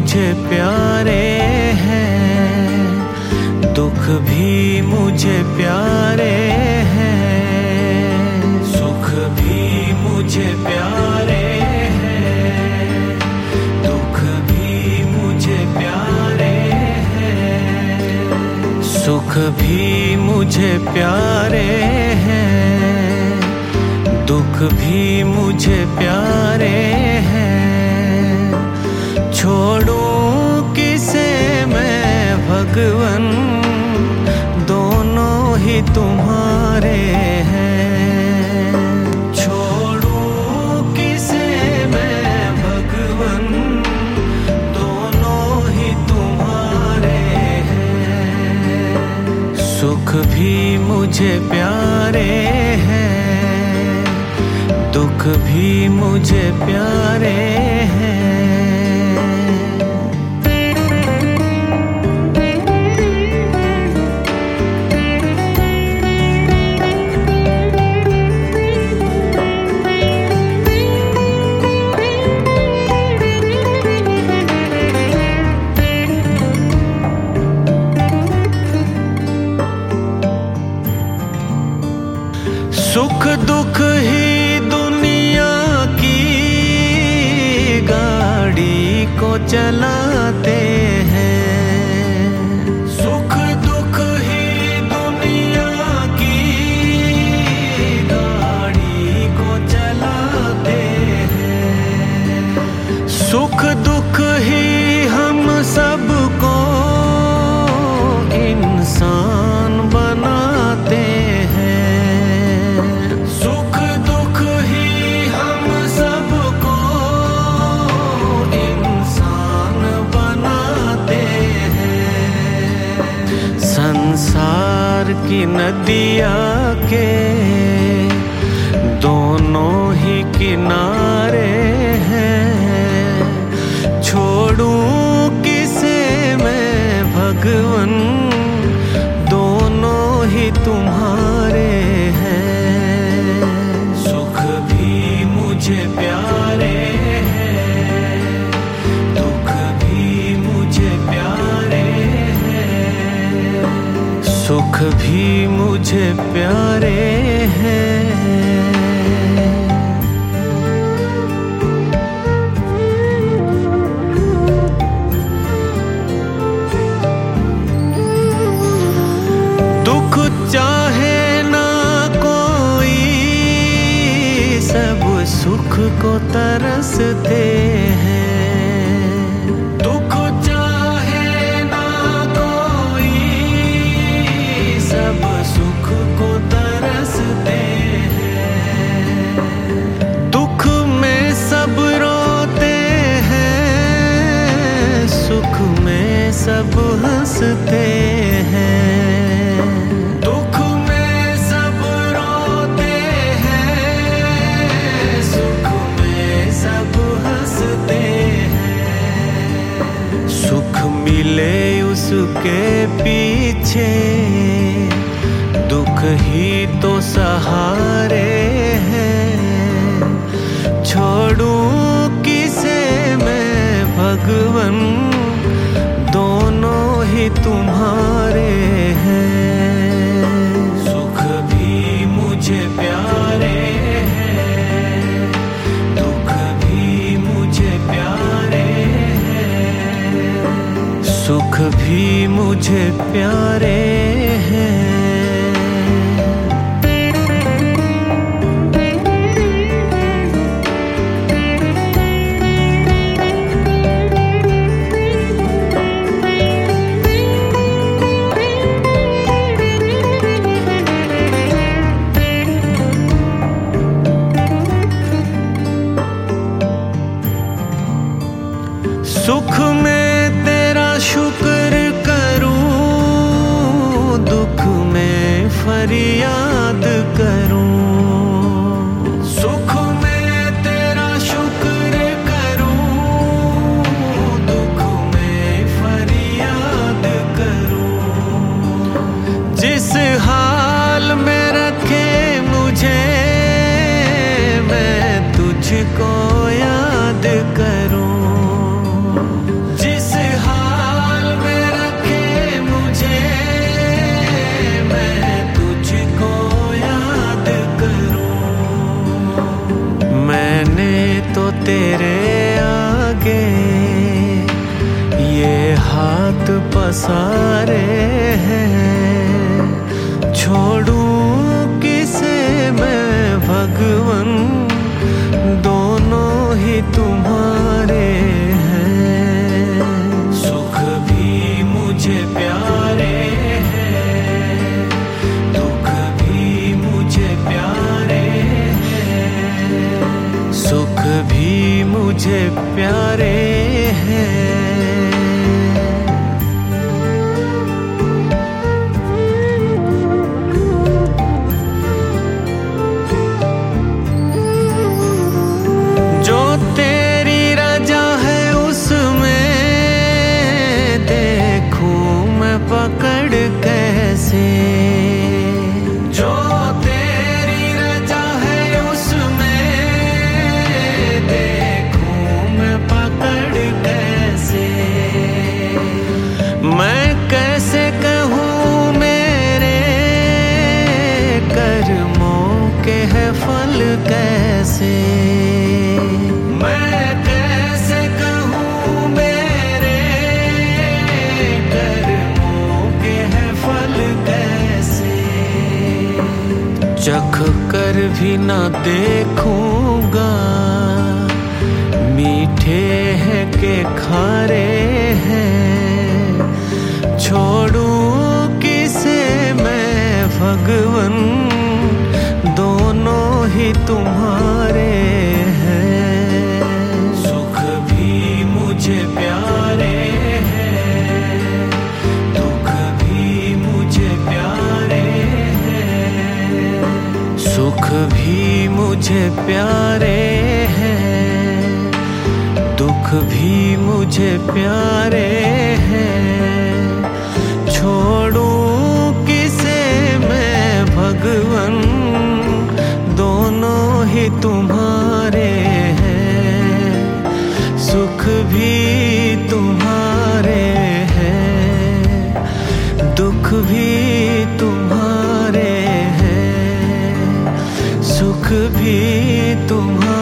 मुझे प्यारे हैं, दुख भी मुझे प्यारे हैं, सुख भी मुझे प्यारे हैं, दुख भी मुझे प्यारे हैं, सुख भी मुझे प्यारे हैं, दुख भी मुझे प्यारे हैं। छोड़ूं किसे मैं भगवन, दोनों ही तुम्हारे हैं। छोड़ूं किसे मैं भगवन, दोनों ही तुम्हारे हैं। सुख भी मुझे प्यारे हैं, दुख भी मुझे प्यारे हैं। सुख दुख ही दुनिया की गाड़ी को चलाते हैं। सुख दुख ही दुनिया की गाड़ी को चलाते हैं। सुख दुख ही हम सबको इंसान बनाते हैं। संसार की नदिया के दोनों ही किनारे हैं। छोड़ूं किसे मैं भगवन, दोनों ही तुम्हारे हैं। सुख भी मुझे प्यारे हैं, दुख भी मुझे प्यारे हैं, सुख भी मुझे प्यारे हैं। दुख चाहे ना कोई, सब सुख को तरसते हैं। दुख चाहे ना कोई, सब सुख को तरसते हैं। दुख में सब रोते हैं, सुख में सब हंसते हैं। दुख में सब रोते हैं, सुख में सब हंसते हैं। सुख मिले उसके पीछे, दुख ही तो सहारे हैं। छोड़ूं किसे मैं भगवन, दोनों ही तुम्हारे हैं। सुख भी मुझे प्यारे हैं, दुख भी मुझे प्यारे हैं, सुख भी मुझे प्यारे हैं। सुख में तेरा शुक्र करूं, दुख में फरियाद करूं। सुख में तेरा शुक्र करूं, दुख में फरियाद करूं। जिस हाल में रखे मुझे, मैं तुझको याद करूं। जिस तेरे आगे ये हाथ पसारे हैं, छोड़ूं किसे मैं भगवन, दोनों ही तुम्हारे हैं। सुख भी मुझे प्यारे हैं, दुख भी मुझे प्यारे हैं, सुख भी मुझे प्यारे हैं। पकड़ कैसे जो तेरी रजा है उसमें देखूं मैं पकड़ कैसे, मैं कैसे कहूँ मेरे कर्मों के है फल कैसे, मैं कैसे कहूँ मेरे चख कर भी न देखूंगा, मीठे हैं के खारे हैं, छोड़ूं किसे मैं भगवन, दोनों ही तुम्हारे हैं। सुख भी मुझे प्यारे हैं, दुख भी मुझे प्यारे, सुख भी मुझे प्यारे हैं, दुख भी मुझे प्यारे हैं, छोड़ूं किसे मैं भगवन, दोनों ही तुम्हारे हैं। सुख भी तुम्हारे हैं, दुख भी तुम्हारे, सुख भी तुम्हारा।